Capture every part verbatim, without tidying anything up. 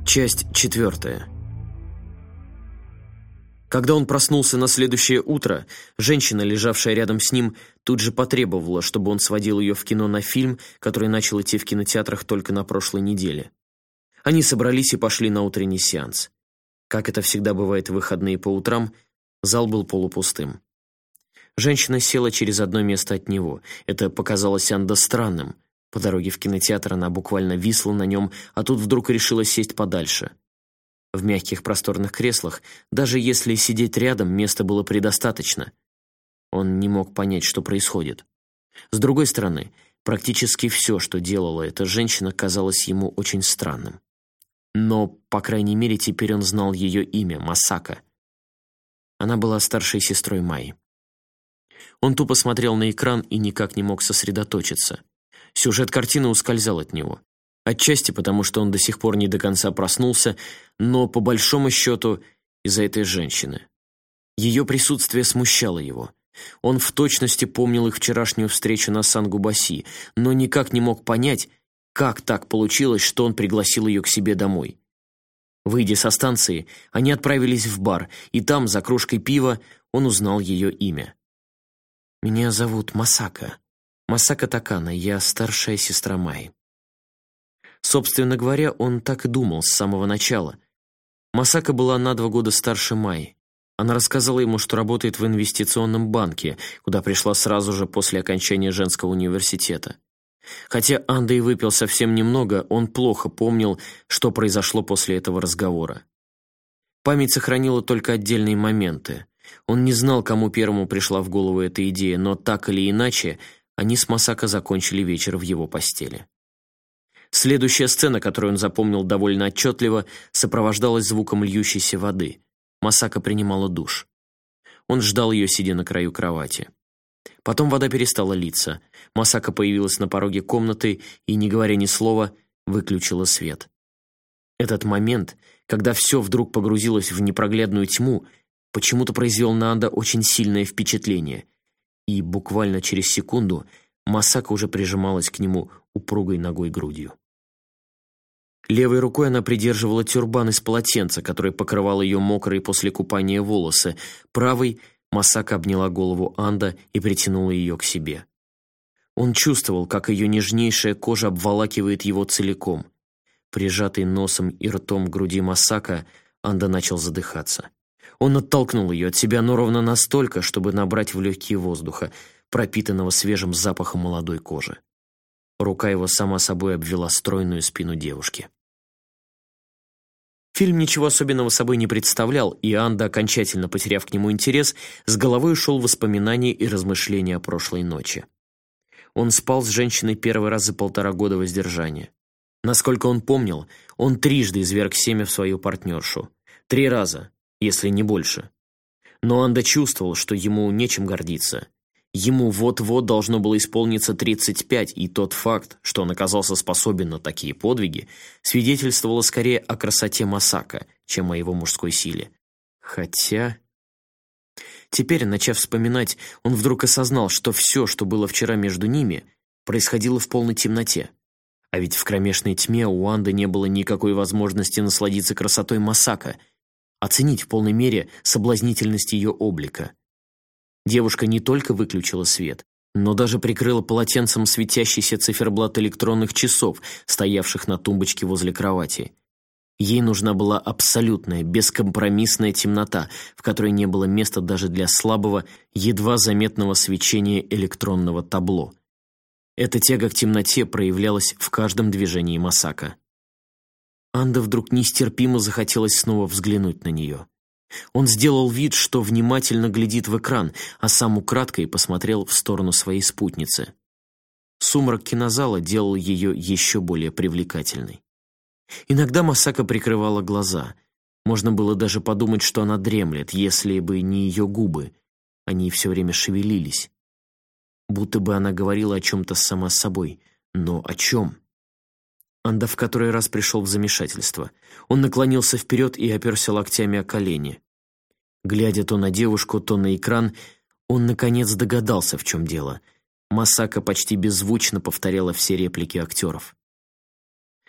Часть четвертая. Когда он проснулся на следующее утро, женщина, лежавшая рядом с ним, тут же потребовала, чтобы он сводил ее в кино на фильм, который начал идти в кинотеатрах только на прошлой неделе. Они собрались и пошли на утренний сеанс. Как это всегда бывает в выходные по утрам, зал был полупустым. Женщина села через одно место от него. Это показалось Андо странным. По дороге в кинотеатр она буквально висла на нем, а тут вдруг решила сесть подальше. В мягких просторных креслах, даже если сидеть рядом, места было предостаточно. Он не мог понять, что происходит. С другой стороны, практически все, что делала эта женщина, казалось ему очень странным. Но, по крайней мере, теперь он знал ее имя — Масака. Она была старшей сестрой Майи. Он тупо смотрел на экран и никак не мог сосредоточиться. Сюжет картины ускользал от него. Отчасти потому, что он до сих пор не до конца проснулся, но по большому счету из-за этой женщины. Ее присутствие смущало его. Он в точности помнил их вчерашнюю встречу на Сан-Губаси, но никак не мог понять, как так получилось, что он пригласил ее к себе домой. Выйдя со станции, они отправились в бар, и там, за кружкой пива, он узнал ее имя. «Меня зовут Масака. Масака Такана, я старшая сестра Майи». Собственно говоря, он так и думал с самого начала. Масака была на два года старше Майи. Она рассказала ему, что работает в инвестиционном банке, куда пришла сразу же после окончания женского университета. Хотя Андо и выпил совсем немного, он плохо помнил, что произошло после этого разговора. Память сохранила только отдельные моменты. Он не знал, кому первому пришла в голову эта идея, но так или иначе, они с Масака закончили вечер в его постели. Следующая сцена, которую он запомнил довольно отчетливо, сопровождалась звуком льющейся воды. Масака принимала душ. Он ждал ее, сидя на краю кровати. Потом вода перестала литься. Масака появилась на пороге комнаты и, не говоря ни слова, выключила свет. Этот момент, когда все вдруг погрузилось в непроглядную тьму, почему-то произвел на Андо очень сильное впечатление. И буквально через секунду Масака уже прижималась к нему упругой ногой грудью. Левой рукой она придерживала тюрбан из полотенца, который покрывал ее мокрые после купания волосы. Правой Масака обняла голову Андо и притянула ее к себе. Он чувствовал, как ее нежнейшая кожа обволакивает его целиком. Прижатый носом и ртом к груди Масака, Андо начал задыхаться. Он оттолкнул ее от себя, но ровно настолько, чтобы набрать в легкие воздуха, пропитанного свежим запахом молодой кожи. Рука его сама собой обвела стройную спину девушки. Фильм ничего особенного собой не представлял, и Андо, окончательно потеряв к нему интерес, с головой ушел в воспоминания и размышления о прошлой ночи. Он спал с женщиной первый раз за полтора года воздержания. Насколько он помнил, он трижды изверг семя в свою партнершу. Три раза, если не больше. Но Андо чувствовал, что ему нечем гордиться. Ему вот-вот должно было исполниться тридцать пять, и тот факт, что он оказался способен на такие подвиги, свидетельствовало скорее о красоте Масака, чем о его мужской силе. Хотя... Теперь, начав вспоминать, он вдруг осознал, что все, что было вчера между ними, происходило в полной темноте. А ведь в кромешной тьме у Андо не было никакой возможности насладиться красотой Масака, оценить в полной мере соблазнительность ее облика. Девушка не только выключила свет, но даже прикрыла полотенцем светящийся циферблат электронных часов, стоявших на тумбочке возле кровати. Ей нужна была абсолютная, бескомпромиссная темнота, в которой не было места даже для слабого, едва заметного свечения электронного табло. Эта тяга к темноте проявлялась в каждом движении Масака. Андо вдруг нестерпимо захотелось снова взглянуть на нее. Он сделал вид, что внимательно глядит в экран, а сам украдкой посмотрел в сторону своей спутницы. Сумрак кинозала делал ее еще более привлекательной. Иногда Масака прикрывала глаза. Можно было даже подумать, что она дремлет, если бы не ее губы. Они все время шевелились. Будто бы она говорила о чем-то сама с собой. Но о чем? Андо в который раз пришел в замешательство. Он наклонился вперед и оперся локтями о колени. Глядя то на девушку, то на экран, он, наконец, догадался, в чем дело. Масака почти беззвучно повторяла все реплики актеров.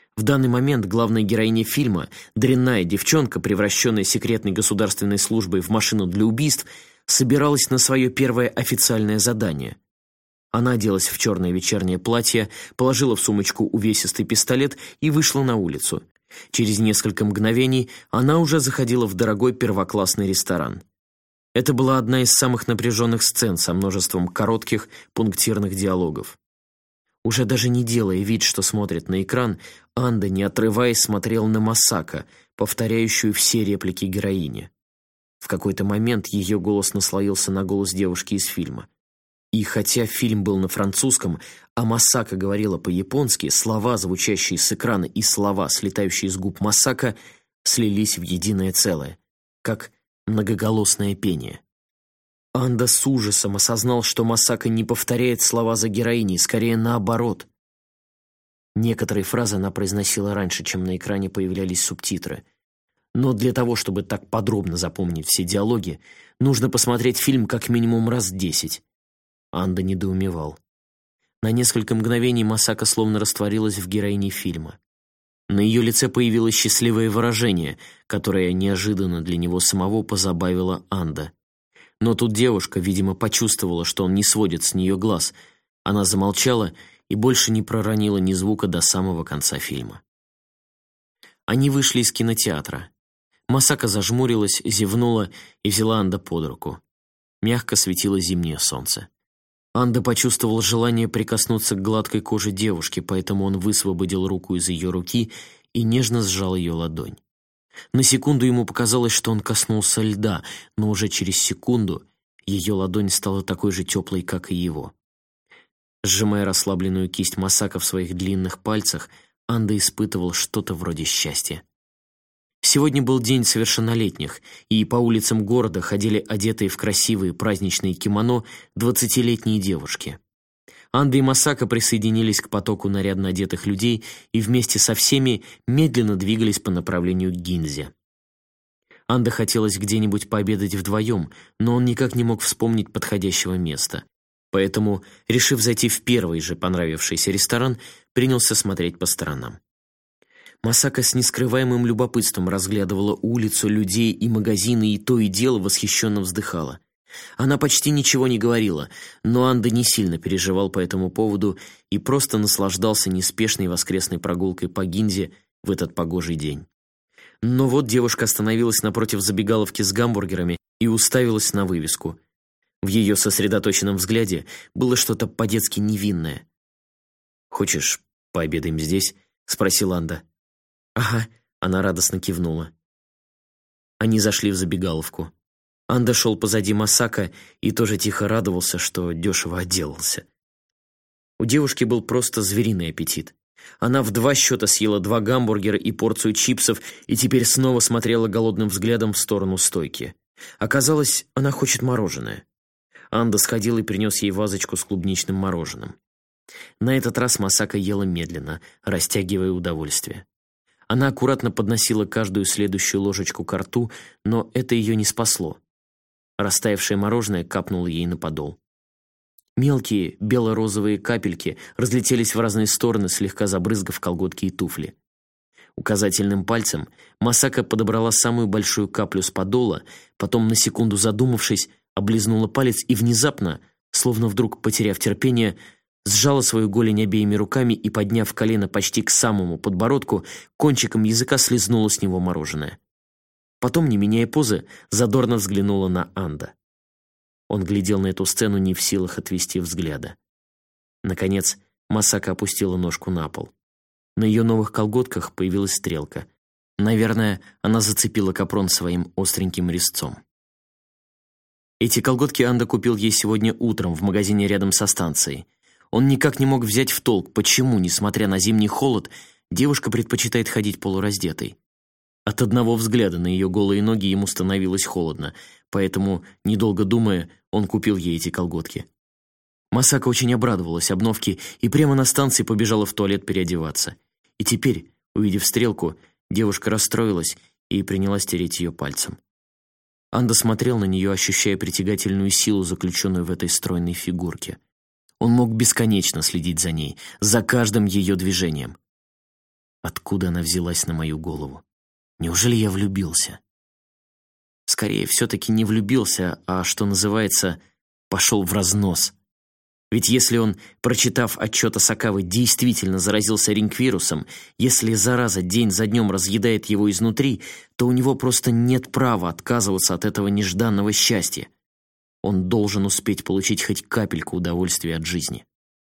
В данный момент главная героиня фильма, дрянная девчонка, превращенная секретной государственной службой в машину для убийств, собиралась на свое первое официальное задание. Она оделась в черное вечернее платье, положила в сумочку увесистый пистолет и вышла на улицу. Через несколько мгновений она уже заходила в дорогой первоклассный ресторан. Это была одна из самых напряженных сцен со множеством коротких, пунктирных диалогов. Уже даже не делая вид, что смотрит на экран, Анда, не отрываясь, смотрела на Масака, повторяющую все реплики героини. В какой-то момент ее голос наслоился на голос девушки из фильма. И хотя фильм был на французском, а Масака говорила по-японски, слова, звучащие с экрана, и слова, слетающие с губ Масака, слились в единое целое, как многоголосное пение. Анда с ужасом осознал, что Масака не повторяет слова за героиней, скорее наоборот. Некоторые фразы она произносила раньше, чем на экране появлялись субтитры. Но для того, чтобы так подробно запомнить все диалоги, нужно посмотреть фильм как минимум раз десять. Анда недоумевал. На несколько мгновений Масака словно растворилась в героине фильма. На ее лице появилось счастливое выражение, которое неожиданно для него самого позабавило Анда. Но тут девушка, видимо, почувствовала, что он не сводит с нее глаз. Она замолчала и больше не проронила ни звука до самого конца фильма. Они вышли из кинотеатра. Масака зажмурилась, зевнула и взяла Анда под руку. Мягко светило зимнее солнце. Анда почувствовал желание прикоснуться к гладкой коже девушки, поэтому он высвободил руку из ее руки и нежно сжал ее ладонь. На секунду ему показалось, что он коснулся льда, но уже через секунду ее ладонь стала такой же теплой, как и его. Сжимая расслабленную кисть Масака в своих длинных пальцах, Анда испытывал что-то вроде счастья. Сегодня был день совершеннолетних, и по улицам города ходили одетые в красивые праздничные кимоно двадцатилетние девушки. Анда и Масака присоединились к потоку нарядно одетых людей и вместе со всеми медленно двигались по направлению к Гинзе. Анда хотелось где-нибудь пообедать вдвоем, но он никак не мог вспомнить подходящего места. Поэтому, решив зайти в первый же понравившийся ресторан, принялся смотреть по сторонам. Масака с нескрываемым любопытством разглядывала улицу, людей и магазины, и то и дело восхищенно вздыхала. Она почти ничего не говорила, но Анда не сильно переживал по этому поводу и просто наслаждался неспешной воскресной прогулкой по Гинзе в этот погожий день. Но вот девушка остановилась напротив забегаловки с гамбургерами и уставилась на вывеску. В ее сосредоточенном взгляде было что-то по-детски невинное. «Хочешь, пообедаем здесь?» — спросил Анда. «Ага», — она радостно кивнула. Они зашли в забегаловку. Анда шел позади Масака и тоже тихо радовался, что дешево отделался. У девушки был просто звериный аппетит. Она в два счета съела два гамбургера и порцию чипсов и теперь снова смотрела голодным взглядом в сторону стойки. Оказалось, она хочет мороженое. Анда сходил и принес ей вазочку с клубничным мороженым. На этот раз Масака ела медленно, растягивая удовольствие. Она аккуратно подносила каждую следующую ложечку ко рту, но это ее не спасло. Растаявшее мороженое капнуло ей на подол. Мелкие бело-розовые капельки разлетелись в разные стороны, слегка забрызгав колготки и туфли. Указательным пальцем Масака подобрала самую большую каплю с подола, потом, на секунду задумавшись, облизнула палец и внезапно, словно вдруг потеряв терпение, сжала свою голень обеими руками и, подняв колено почти к самому подбородку, кончиком языка слизнула с него мороженое. Потом, не меняя позы, задорно взглянула на Анда. Он глядел на эту сцену, не в силах отвести взгляда. Наконец, Масака опустила ножку на пол. На ее новых колготках появилась стрелка. Наверное, она зацепила капрон своим остреньким резцом. Эти колготки Анда купил ей сегодня утром в магазине рядом со станцией. Он никак не мог взять в толк, почему, несмотря на зимний холод, девушка предпочитает ходить полураздетой. От одного взгляда на ее голые ноги ему становилось холодно, поэтому, недолго думая, он купил ей эти колготки. Масака очень обрадовалась обновке и прямо на станции побежала в туалет переодеваться. И теперь, увидев стрелку, девушка расстроилась и принялась тереть ее пальцем. Анда смотрел на нее, ощущая притягательную силу, заключенную в этой стройной фигурке. Он мог бесконечно следить за ней, за каждым ее движением. Откуда она взялась на мою голову? Неужели я влюбился? Скорее, все-таки не влюбился, а, что называется, пошел в разнос. Ведь если он, прочитав отчет Асакавы, действительно заразился ринг-вирусом, если зараза день за днем разъедает его изнутри, то у него просто нет права отказываться от этого нежданного счастья. Он должен успеть получить хоть капельку удовольствия от жизни.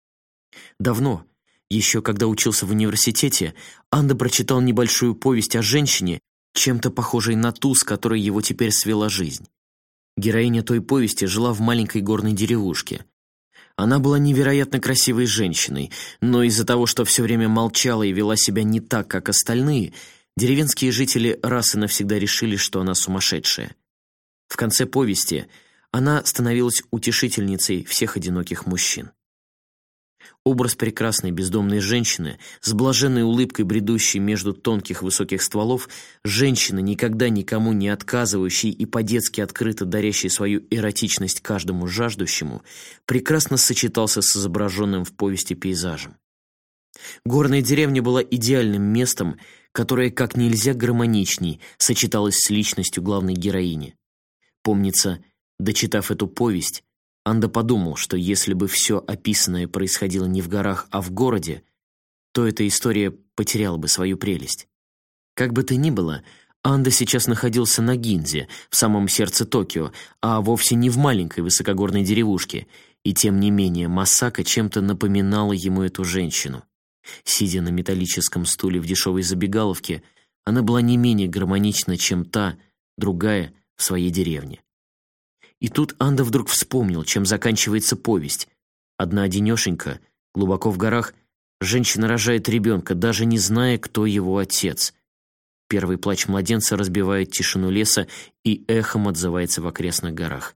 Давно, еще когда учился в университете, Анда прочитал небольшую повесть о женщине, чем-то похожей на ту, с которой его теперь свела жизнь. Героиня той повести жила в маленькой горной деревушке. Она была невероятно красивой женщиной, но из-за того, что все время молчала и вела себя не так, как остальные, деревенские жители раз и навсегда решили, что она сумасшедшая. В конце повести она становилась утешительницей всех одиноких мужчин. Образ прекрасной бездомной женщины, с блаженной улыбкой бредущей между тонких высоких стволов, женщины, никогда никому не отказывающей и по-детски открыто дарящей свою эротичность каждому жаждущему, прекрасно сочетался с изображенным в повести пейзажем. Горная деревня была идеальным местом, которое как нельзя гармоничней сочеталось с личностью главной героини. Помнится, дочитав эту повесть, Анда подумал, что если бы все описанное происходило не в горах, а в городе, то эта история потеряла бы свою прелесть. Как бы то ни было, Анда сейчас находился на Гинзе, в самом сердце Токио, а вовсе не в маленькой высокогорной деревушке, и тем не менее Масака чем-то напоминала ему эту женщину. Сидя на металлическом стуле в дешевой забегаловке, она была не менее гармонична, чем та, другая, в своей деревне. И тут Анда вдруг вспомнил, чем заканчивается повесть. Одна-одинешенька, глубоко в горах, женщина рожает ребенка, даже не зная, кто его отец. Первый плач младенца разбивает тишину леса и эхом отзывается в окрестных горах.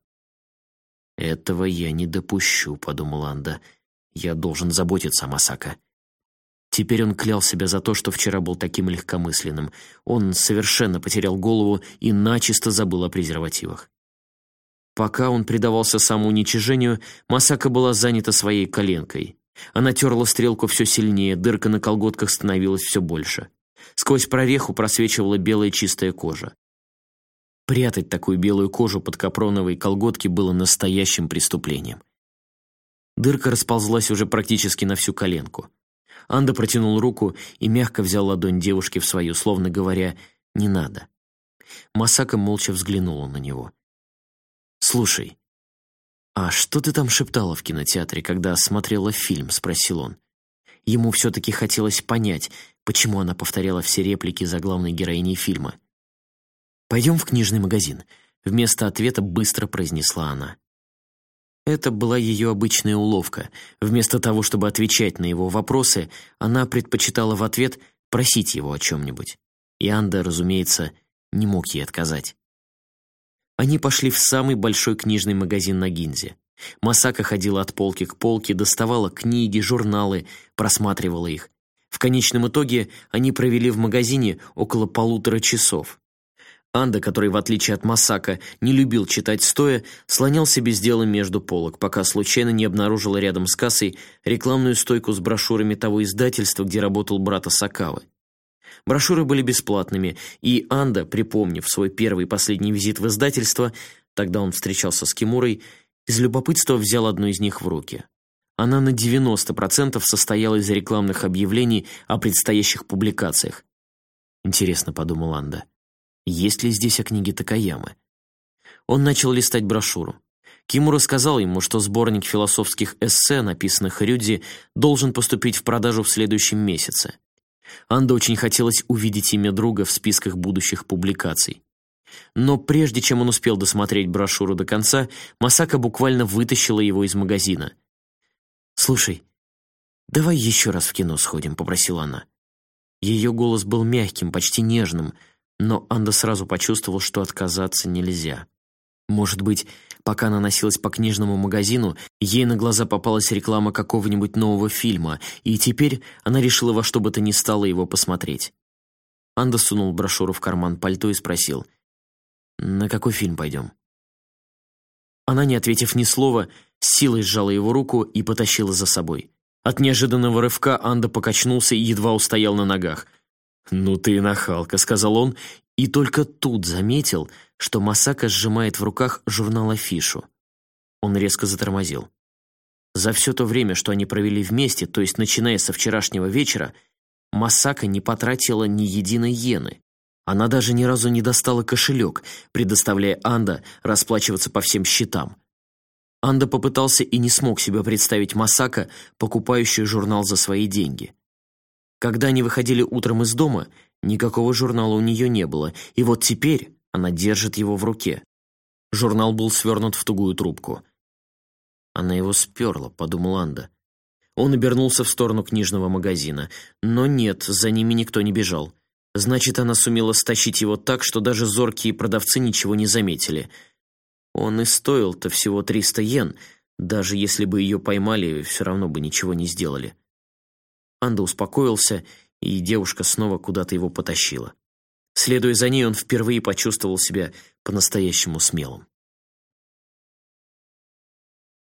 «Этого я не допущу», — подумал Анда. «Я должен заботиться о Масака». Теперь он клял себя за то, что вчера был таким легкомысленным. Он совершенно потерял голову и начисто забыл о презервативах. Пока он предавался самоуничижению, Масака была занята своей коленкой. Она терла стрелку все сильнее, дырка на колготках становилась все больше. Сквозь прореху просвечивала белая чистая кожа. Прятать такую белую кожу под капроновой колготки было настоящим преступлением. Дырка расползлась уже практически на всю коленку. Анда протянул руку и мягко взял ладонь девушки в свою, словно говоря «не надо». Масака молча взглянула на него. «Слушай, а что ты там шептала в кинотеатре, когда смотрела фильм?» — спросил он. Ему все-таки хотелось понять, почему она повторяла все реплики за главной героиней фильма. «Пойдем в книжный магазин», — вместо ответа быстро произнесла она. Это была ее обычная уловка. Вместо того, чтобы отвечать на его вопросы, она предпочитала в ответ просить его о чем-нибудь. И Анда, разумеется, не мог ей отказать. Они пошли в самый большой книжный магазин на Гинзе. Масака ходила от полки к полке, доставала книги, журналы, просматривала их. В конечном итоге они провели в магазине около полутора часов. Анда, который, в отличие от Масака, не любил читать стоя, слонялся без дела между полок, пока случайно не обнаружила рядом с кассой рекламную стойку с брошюрами того издательства, где работал брат Асакавы. Брошюры были бесплатными, и Анда, припомнив свой первый и последний визит в издательство, тогда он встречался с Кимурой, из любопытства взял одну из них в руки. Она на девяносто процентов состояла из рекламных объявлений о предстоящих публикациях. «Интересно», — подумал Анда, — «есть ли здесь о книге Такаямы?» Он начал листать брошюру. Кимура сказал ему, что сборник философских эссе, написанных Рюдзи, должен поступить в продажу в следующем месяце. Анда очень хотелось увидеть имя друга в списках будущих публикаций. Но прежде чем он успел досмотреть брошюру до конца, Масака буквально вытащила его из магазина. «Слушай, давай еще раз в кино сходим», — попросила она. Ее голос был мягким, почти нежным, но Анда сразу почувствовал, что отказаться нельзя. Может быть, пока она носилась по книжному магазину, ей на глаза попалась реклама какого-нибудь нового фильма, и теперь она решила во что бы то ни стало его посмотреть. Анда сунул брошюру в карман пальто и спросил: «На какой фильм пойдем?» Она, не ответив ни слова, с силой сжала его руку и потащила за собой. От неожиданного рывка Анда покачнулся и едва устоял на ногах. «Ну ты и нахалка», — сказал он, и только тут заметил, что Масака сжимает в руках журнал-афишу. Он резко затормозил. За все то время, что они провели вместе, то есть начиная со вчерашнего вечера, Масака не потратила ни единой йены. Она даже ни разу не достала кошелек, предоставляя Андо расплачиваться по всем счетам. Андо попытался и не смог себе представить Масака, покупающую журнал за свои деньги. Когда они выходили утром из дома, никакого журнала у нее не было, и вот теперь она держит его в руке. Журнал был свернут в тугую трубку. «Она его сперла», — подумал Андо. Он обернулся в сторону книжного магазина. Но нет, за ними никто не бежал. Значит, она сумела стащить его так, что даже зоркие продавцы ничего не заметили. Он и стоил-то всего триста йен, даже если бы ее поймали, все равно бы ничего не сделали. Андо успокоился, и девушка снова куда-то его потащила. Следуя за ней, он впервые почувствовал себя по-настоящему смелым.